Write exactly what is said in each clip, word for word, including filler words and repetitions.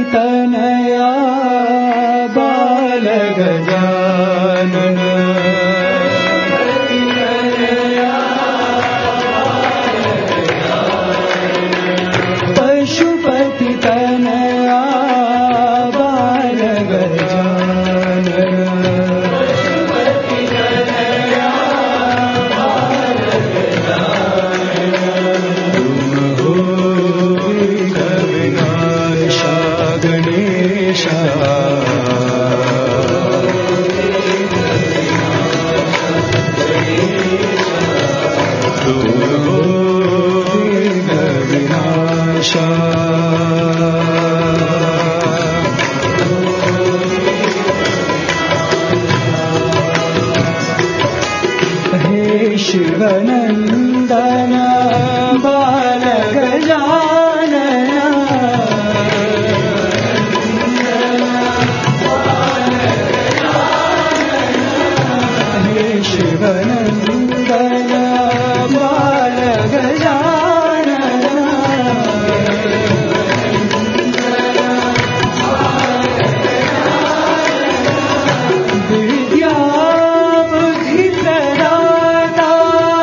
तनया बाल गजानन पशुपति तनया बाल गजानन शिवनंदन बाल गजानन हे शिवनंदन बाल गजानन विद्या बुद्धि प्रदाता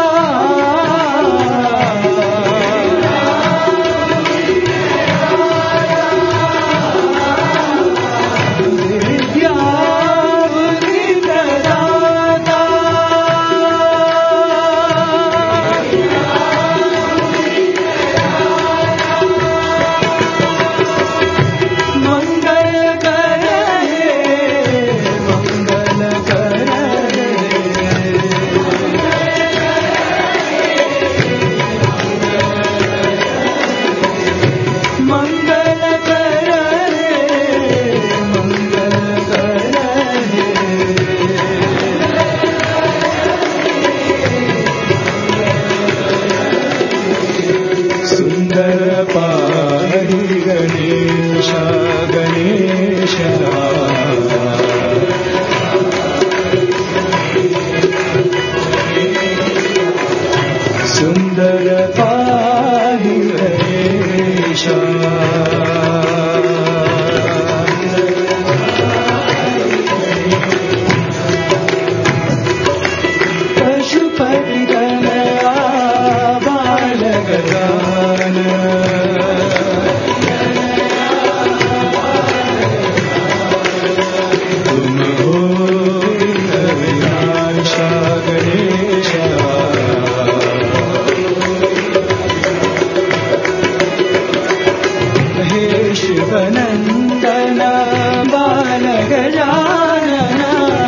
शिवनंदन बाल गजानन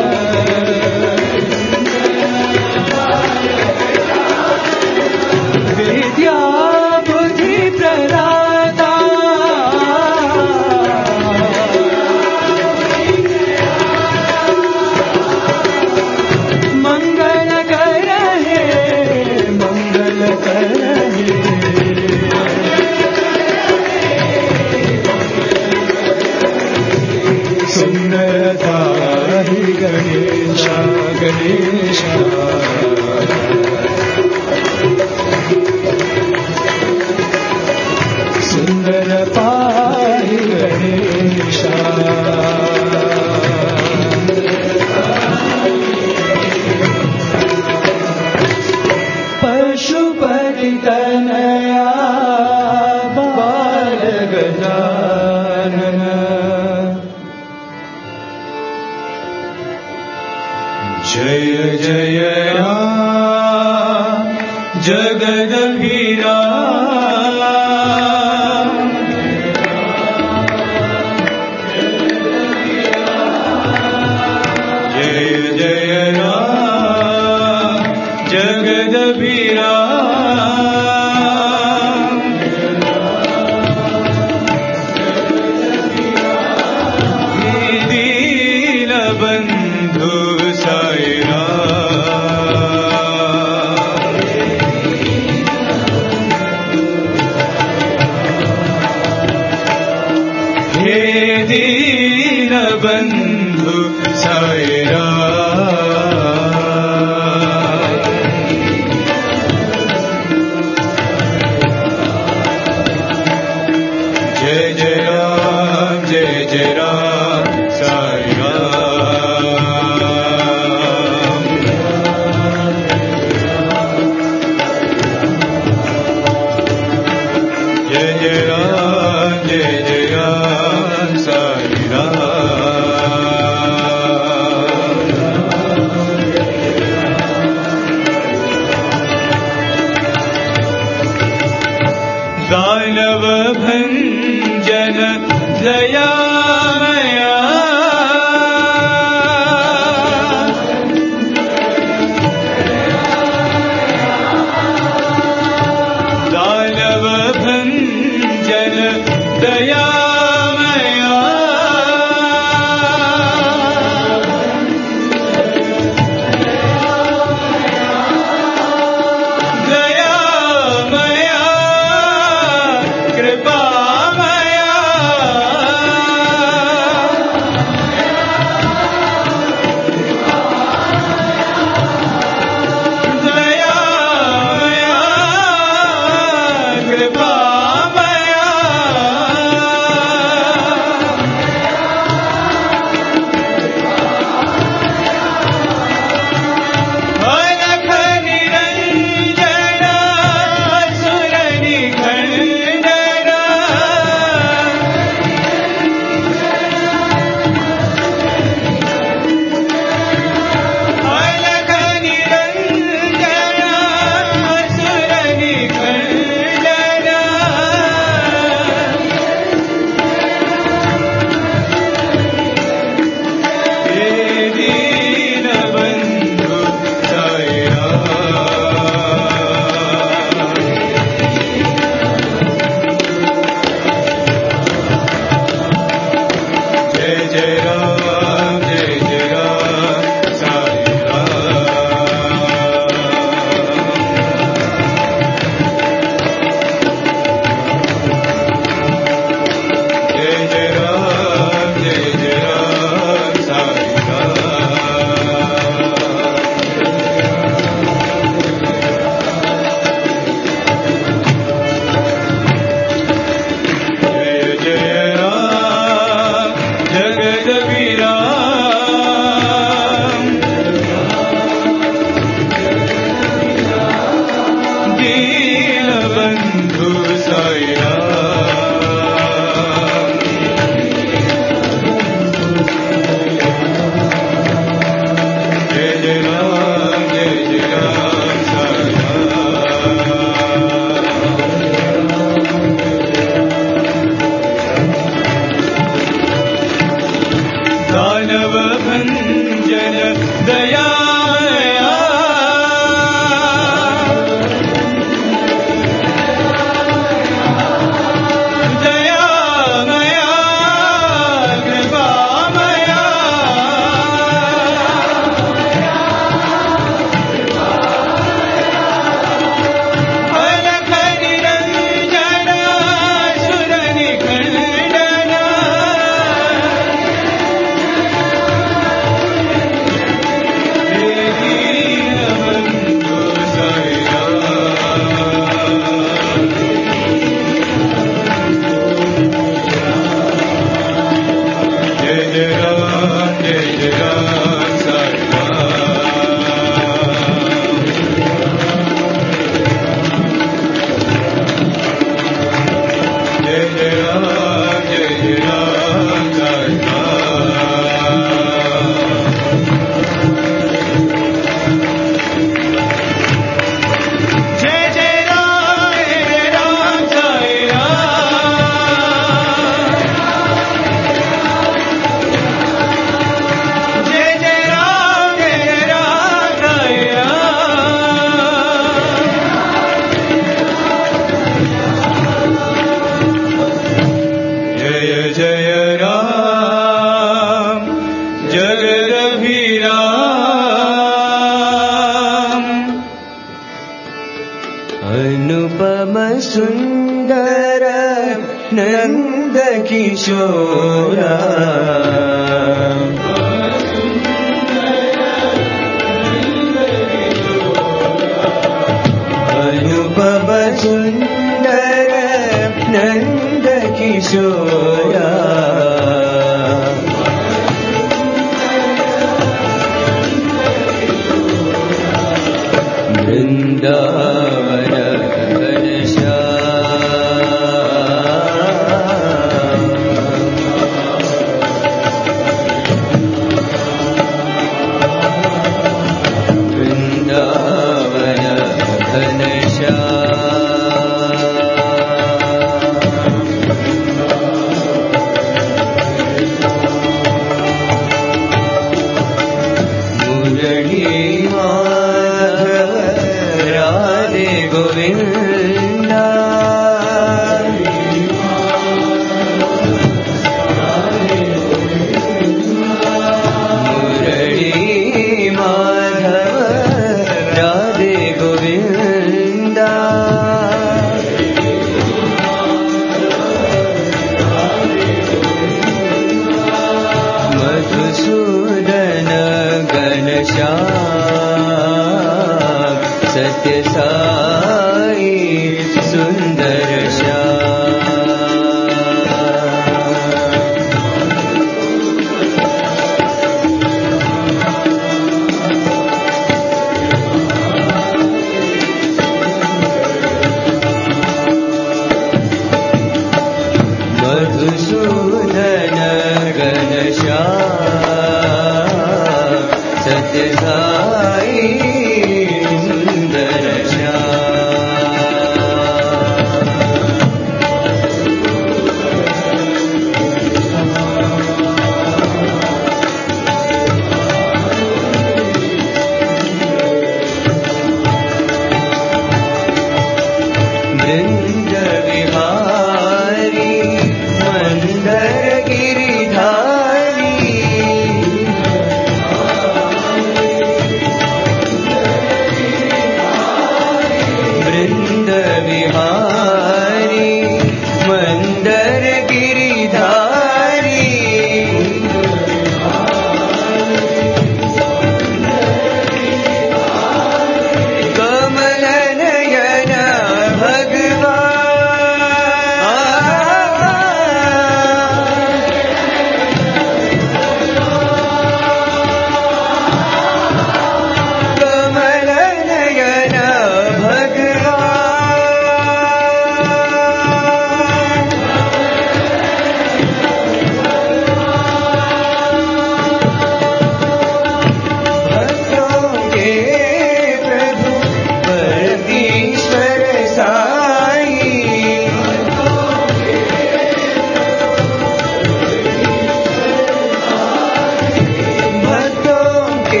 विद्या बुद्धि प्रदाता मंगल कर हे मंगल कर हे सुंदरता ही गणेश गणेश सुंदरता ही गणेश पशुपति तनया बाल गजानन जय जय राम जगदभिराम जय जय राम जगदभिराम दीन बंधु साईं दानव भंजन दयामया दानव भंजन दयामया दयामया कृपामया दयामया कृपामया अलख निरंजन असुर निखंडन अलख निरंजन असुर निखंडन हे दीनबंधु दया जय जय राम जय जय राम साई राम जय जय राम जय जय राम साई जय जय राम जगद विराम दीनबंधु साई राम जय जय राम जय जय राम साई राम दानव भंजन दयामया दयामया कृपामया अलख निरंजन असुर निखंडन हे दीनबंधु साई राम जय जय राम जय जय राम साई राम जय जय राम जय जय राम साई राम जय जय राम जय राम साई राम जय जय राम जय राम साई राम जय जय राम जगद विराम अनुपम सुंदर नंद किशोरा अनुपम सुंदर नंद किशोरा वृंदावन घनश्याम गोविन्द मुरली माधव राधे गोविन्द मधुसूदन घनश्याम सत्य साई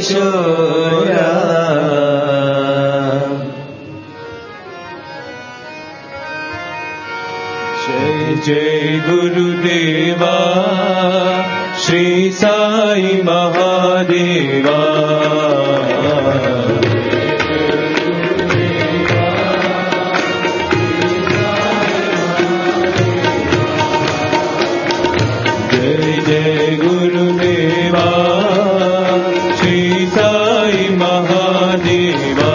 किशोरा जय जय गुरुदेवा श्री साई महादेवा जय जय गुरुदेवा श्री साई महादेवा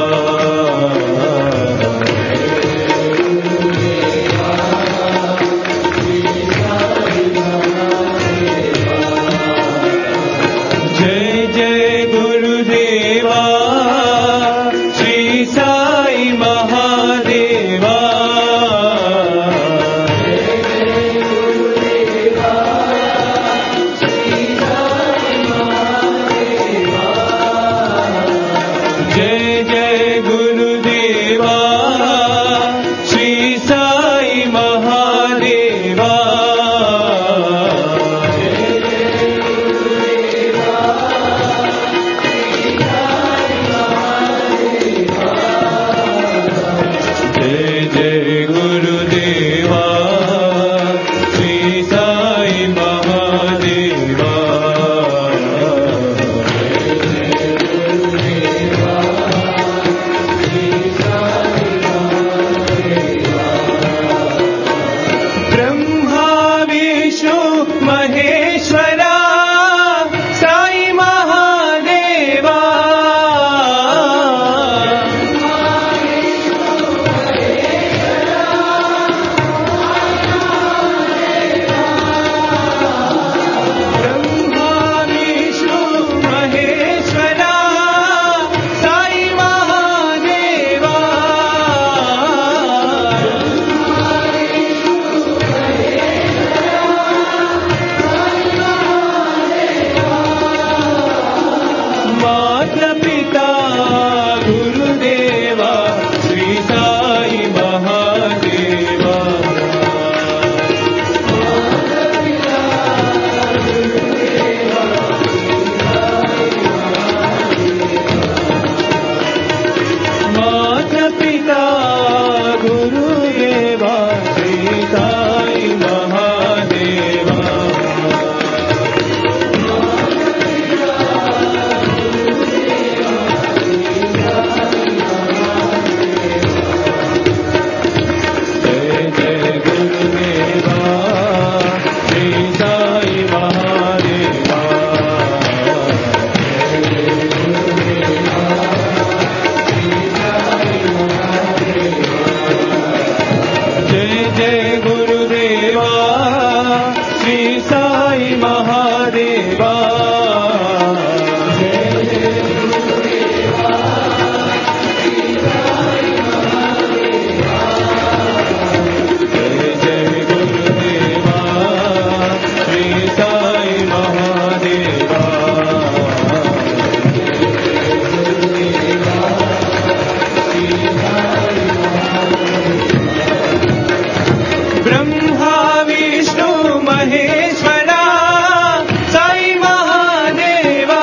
जय जय गुरुदेवा श्री साई महादेवा जय जय गुरुदेवा श्री साई महादेवा जय जय गुरुदेवा श्री साई महादेवा ब्रह्मा विष्णु महेश्वरा साई महादेवा ब्रह्मा विष्णु महेश्वरा साई महादेवा माता पिता गुरुदेवा श्री साई महादेवा माता पिता गुरुदेवा श्री साई महादेवा जय जय गुरुदेवा श्री साई महादेवा जय जय गुरुदेवा श्री साई महादेवा जय जय गुरुदेवा श्री साई महादेवा ब्रह्मा विष्णु महेश्वरा साई महादेवा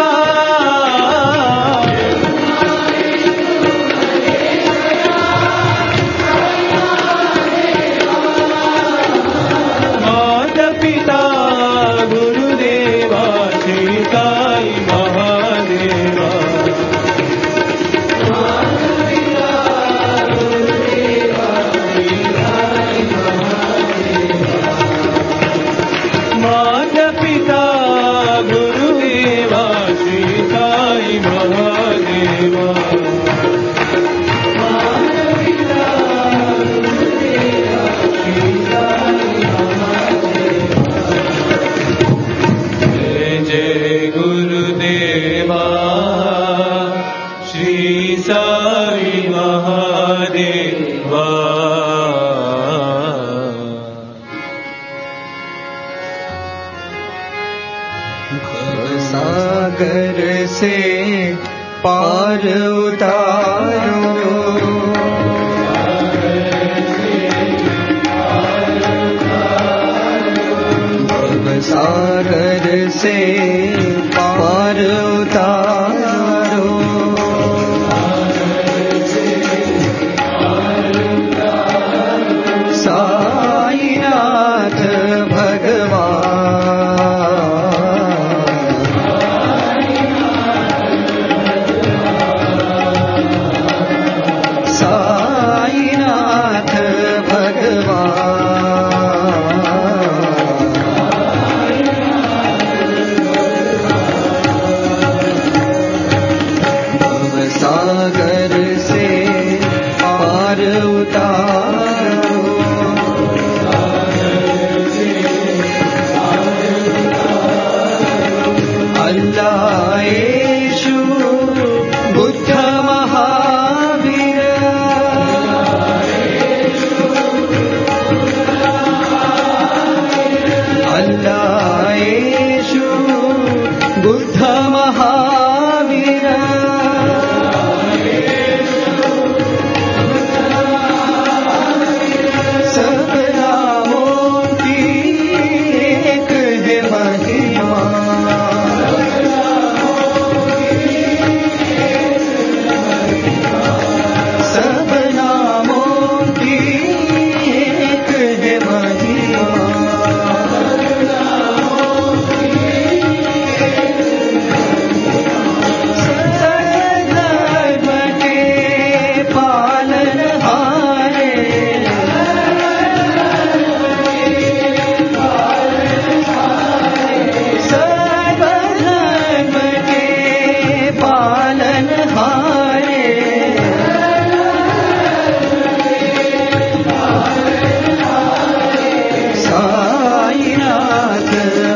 माता पिता गुरुदेवा श्री साई महादेवा माता पिता गुरुदेवा श्री साई महादेवा जय जय गुरुदेवा श्री साई महादेवा सागर से पार उतारो भव सागर से पार उतारो अल्लाह येशु बुद्ध महावीर अल्लाह येशु बुद्ध महावीर सब नामों की एक है महिमा सब नामों की एक है महिमा धर्म के पालनहारे सर्व धर्म के पालनहारे साईनाथ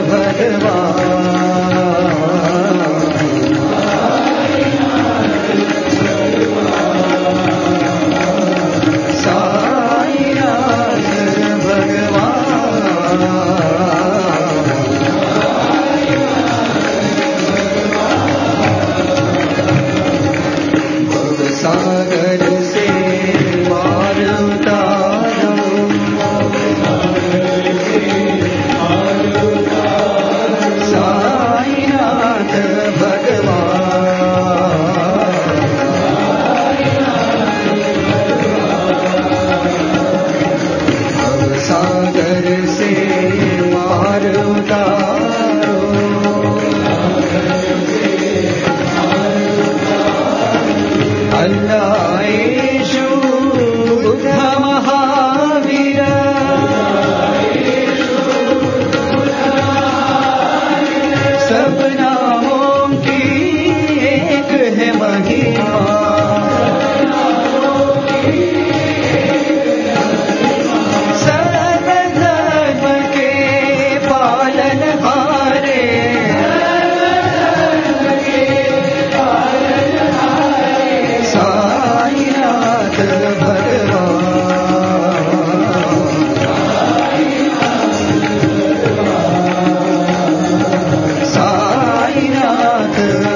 भगवान साईनाथ भगवान भव सागर से पार उतारो साईनाथ भगवान भव सागर से पार उतारो अल्लाह येशु बुद्ध महावीर सब नामों की एक है महिमा सर्व धर्म के पालनहारे साईनाथ भगवान साईनाथ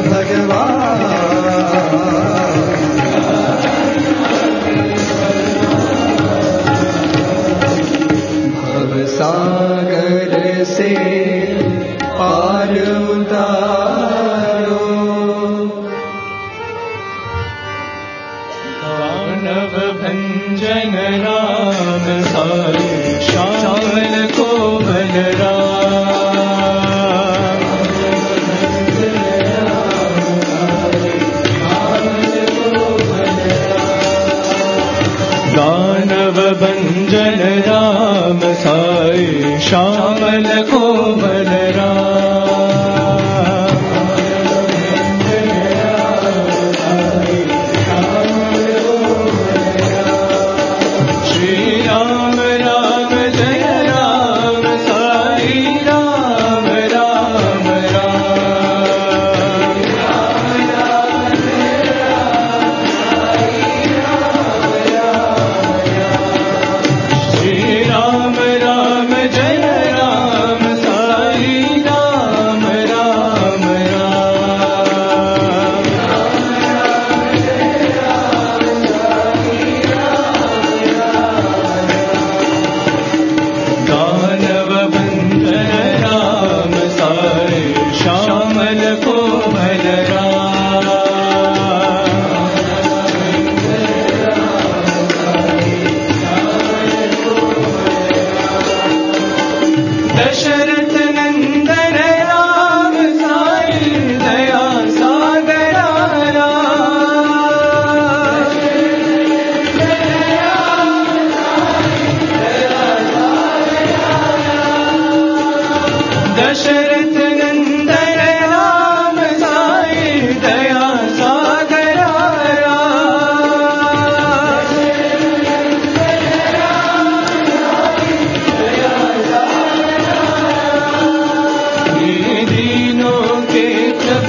भगवान भव सागर से पार उतारो दानव भंजन राम साई श्यामल को बलराम दानव भंजन राम साई श्यामल को बलराम श्री राम राम जय राम साई राम राम राम श्री राम राम जय राम साई राम राम राम दानव बंधन राम साई श्यामल को बलराम दशरथ नंदन राम साई दया सागर दशरथ नंदन राम साई दया सागर दीनों के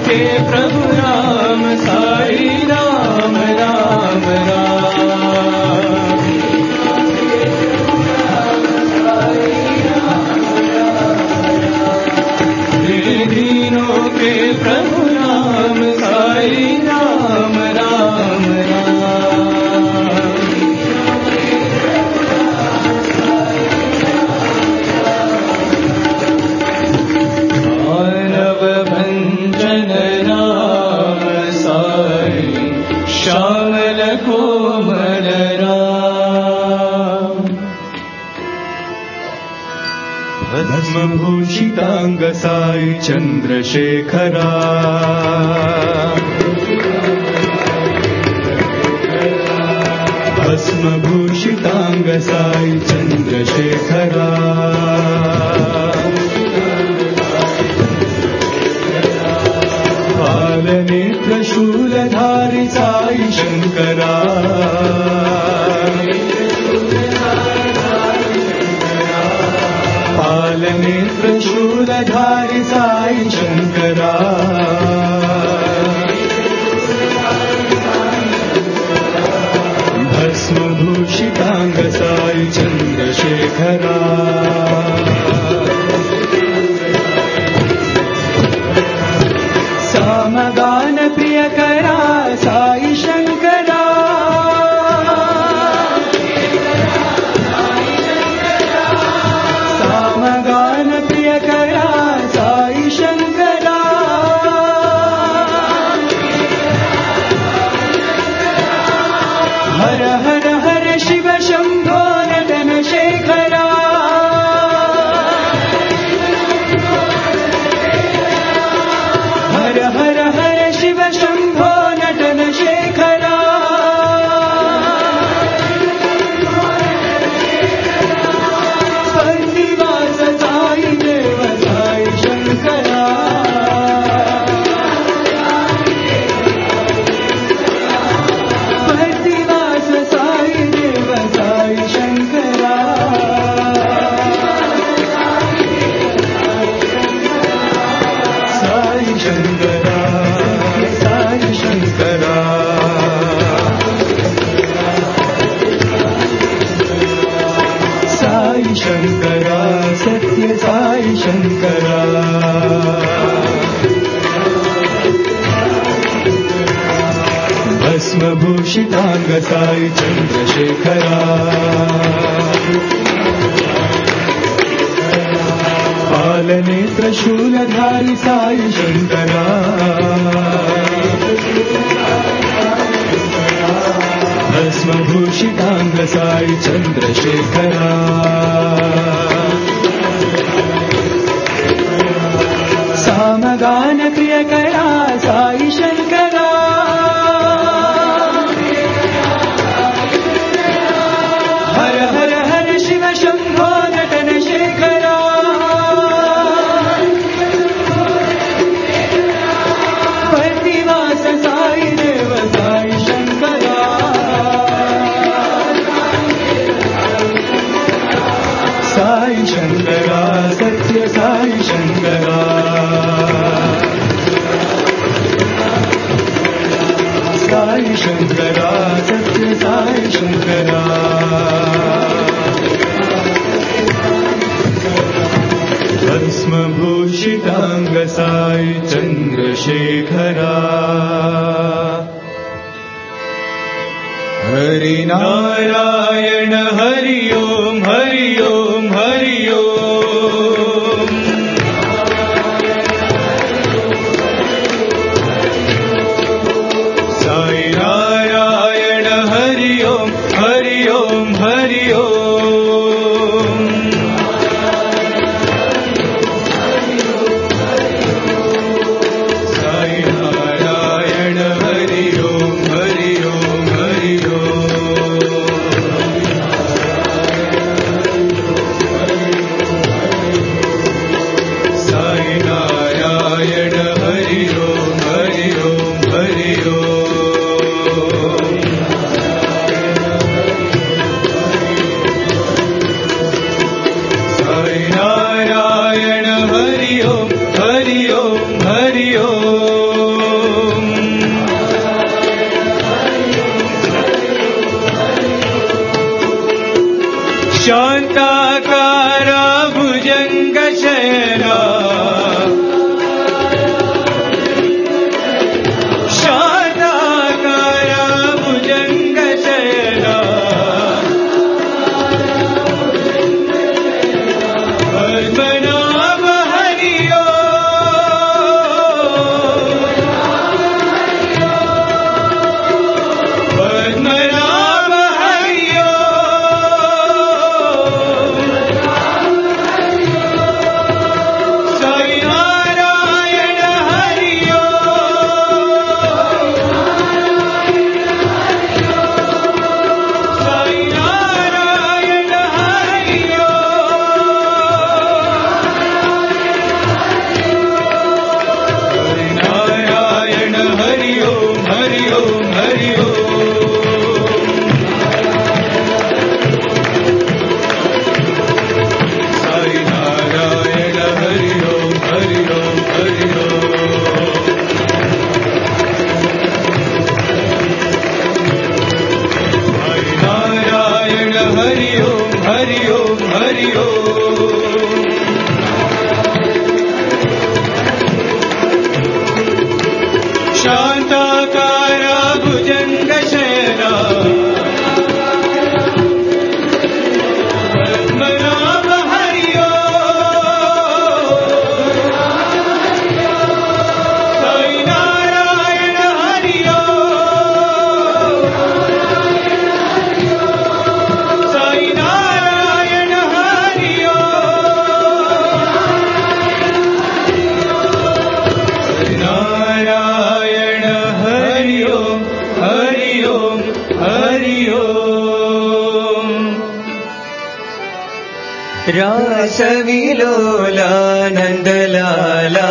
के प्रभु राम साई राम राम राम दीनों के प्रभु राम साई राम राम मानव भंजन राम साई श्यामल कोमल राम भस्मभूषितांग साई चंद्रशेखरा भस्मभूषितांग साई चंद्रशेखरा बालनेत्र शूलधारी साई शंकरा बालनेत्र शूलधारी साई शंकरा भस्मभूषितांग साई चंद्रशेखरा सामगान प्रियकरा साई शंकरा सामगान प्रियकरा साई शंकरा हर हर हर शिव शंभो नटन शेखरा हर हर हर शिव शंभो नटन शेखरा पतिवास साई देव साई शंकरा पतिवास साई देव साई शंकरा साई शंकरा साई शंकरा साई शंकरा सत्य साई शंकरा भस्मभूषितांग साई चंद्रशेखरा बालनेत्र शूलधारी साई शंकरा भस्मभूषितांग साई चंद्रशेखरा सामगान प्रियकरा साई शंकरा हर हर हर शिव शंभो नटन शेखरा पतिवास साई देव साई शंकरा साई शंकरा सत्य साई शंकरा साई शंकरा सत्य साई शंकरा भस्मभूषितांग साई चंद्रशेखरा हरि नारायण हरि ओम हरि ओम हरि ओम साई नारायण हरि ओम हरि ओम हरि ओम साई नारायण हरि ओम हरि ओम हरि साई नारायण हरि ओम हरि ओम हरि साई नारायण हरि ओम हरि ओम हरि ओम रासविलोला नंदलाला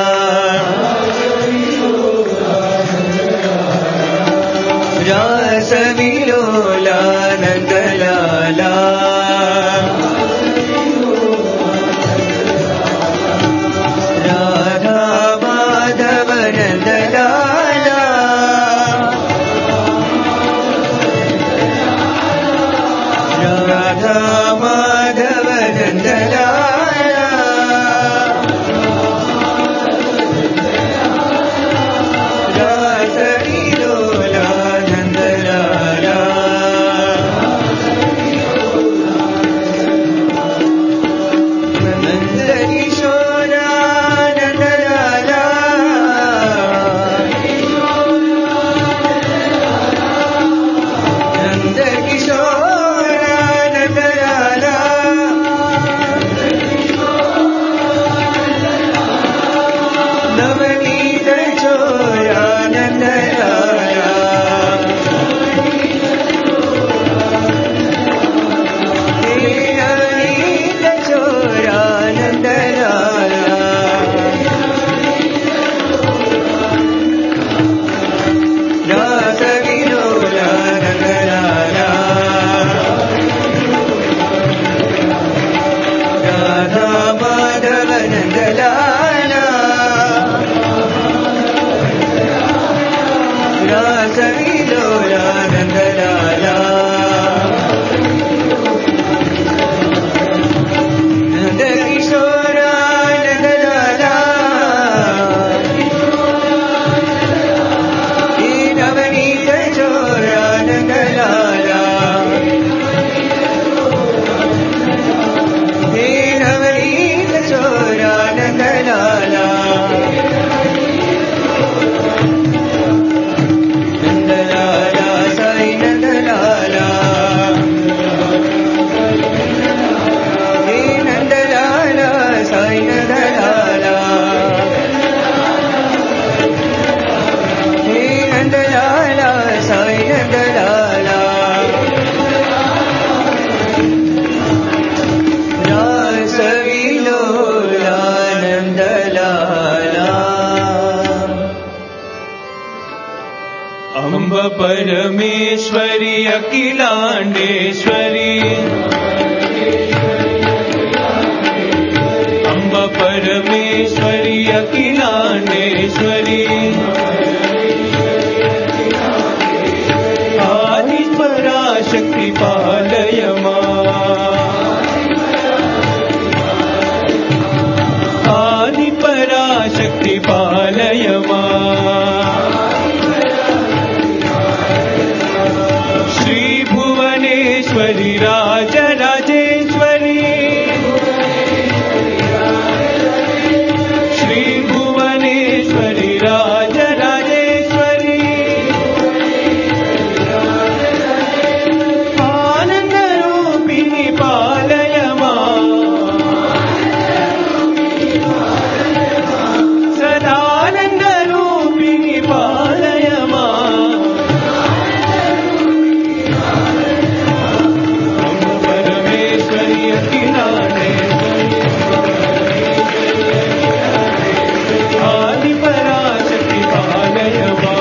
रासविलोला नंदलाला राधा माधव नंदलाला राधा माधव नंदलाला रासविलोला नंदलाला नंदकिशोरा नंदलाला नंदकिशोरा नंदलाला नवनीत चोरा नंदलाला हे नवनीत चोरा नंदलाला रासविलोला नंदलाला राधा माधव नंदलाला रासविलोला नंदलाला नंदकिशोरा नंदलाला हे नवनीत चोरा नंदलाला हे नवनीत चोरा नंदलाला नंदलाला साई नंदलाला हे नंदलाला साई नंदलाला हे नंदलाला साई नंदलाला रासविलोला नंदलाला अम्ब परमेश्वरी अखिलांडेश्वरी अम्ब परमेश्वरी अखिलांडेश्वरी आदि पराशक्ति पालय आदि पराशक्ति पालय श्री भुवनेश्वरी राजराजेश्वरी श्री भुवनेश्वरी राजराजेश्वरी आनन्दरूपिणि पालय सदानन्दरूपिणि पालय परमेश्वरी अखिलांडेश्वरी आदि पराशक्ति पालय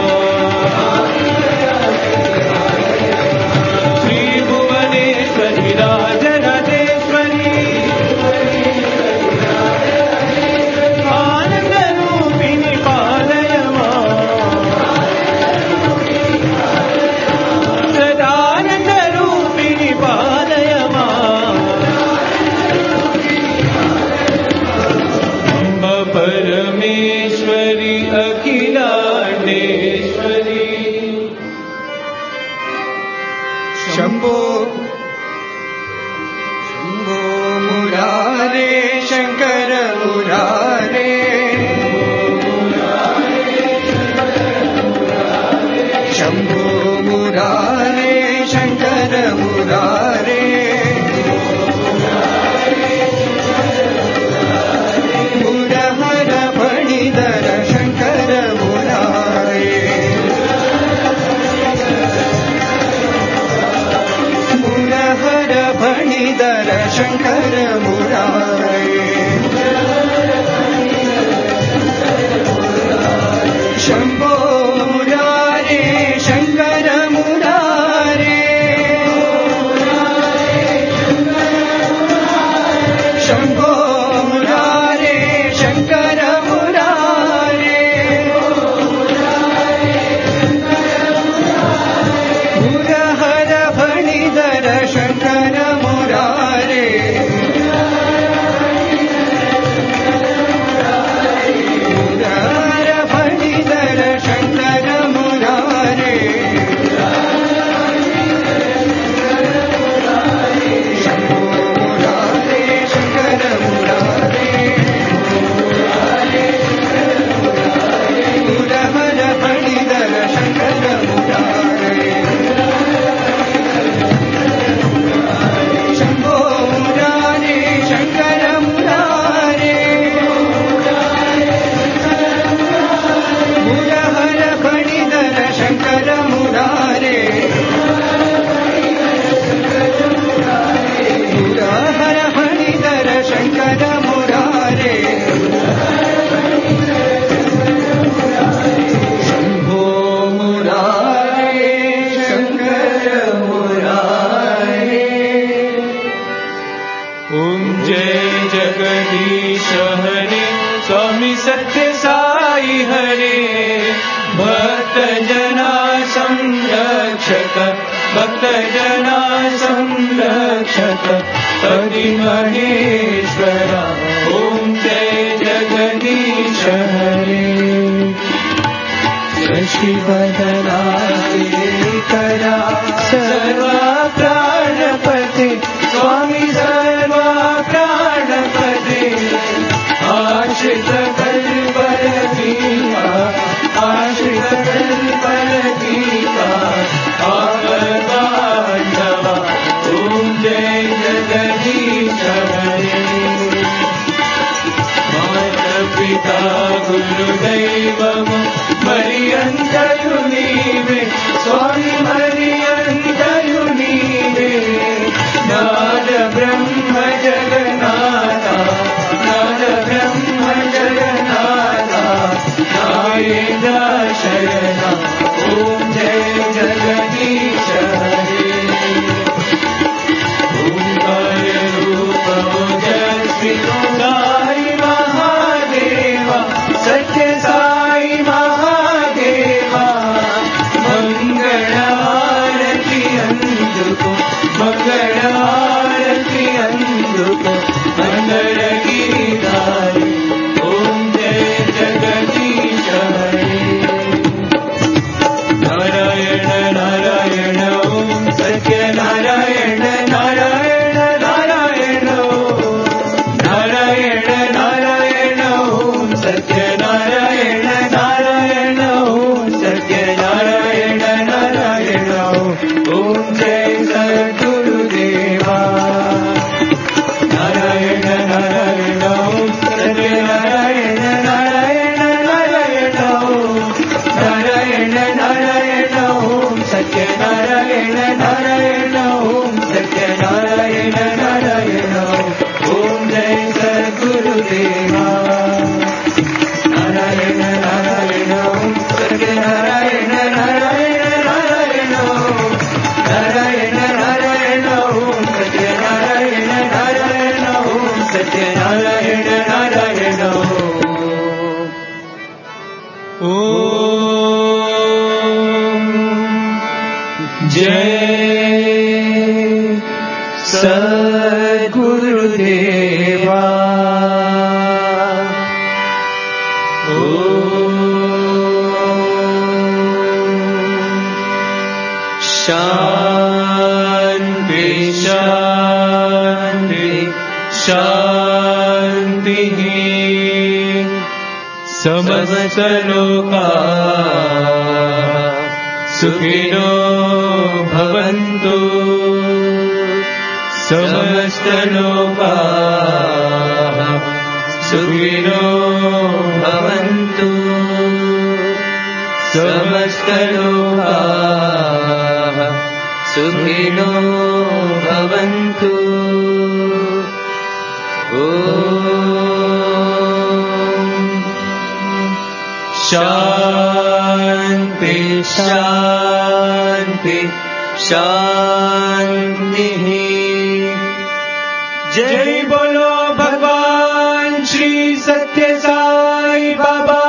श्री भुवनेश्वरी राजराजेश्वरी आनन्दरूपिणि पालय सदानन्दरूपिणि पालय अम्ब परमेश्वरी अखिलांडेश्वरी शंभो शंभो मुरारे शंकर मुरारे शंभो मुरारे शंकर मुरारे मुरहर फणिधर शंकर भक्तजना संरक्षक पति महेश्वरा ओम जय जगदीश हरे शशिवदना करा सर्वा प्राणपते स्वामी सर्वा प्राणपते आश्रित कल्पलतीका आश्रित कल्पलतीका आवतांडवा ओम जय जगदीश हरे माता पिता गुरुदैवम मरियंतयु नीवे स्वामी मरियंतयु नीवे नाद ब्रह्म जगन्नाथा नाद ब्रह्म जगन्नाथा नायेन्द्र शरणा ओम जय जगदीश हरे ओंकार रूप ओजस्वी साई महादेवा सत्य साई महादेवा मंगल आरती अंदुको मंगल आरती अंदुको मंगल गिरिधारी ओम जय जगदीश हरे नारायण नारायण ओम सत्य नारायण नारायण नारायण ओम नारायण नारायण ओम सत्य नारायण नारायण ओम सत्य नारायण नारायण ओम जय सद्गुरुदेवा नारायण नारायण ओम सत्य नारायण नारायण नारायण ओम नारायण नारायण ओम सत्य नारायण नारायण ओम सत्य नारायण नारायण ओम जय सद्गुरुदेवा नारायण नारायण ओम सत्य नारायण नारायण नारायण ओम नारायण नारायण ओम सत्य नारायण नारायण ओम सत्य नारायण नारायण ओम जय सद्गुरुदेवा शांति शांति शांति समस्त लोका सुखिनो भवन्तु समस्त लोका सुखिनो भवन्तु समस्त लोका सुखिनो भवन्तु ओम शांति शांति शांति जय बोलो भगवान श्री सत्य साई बाबा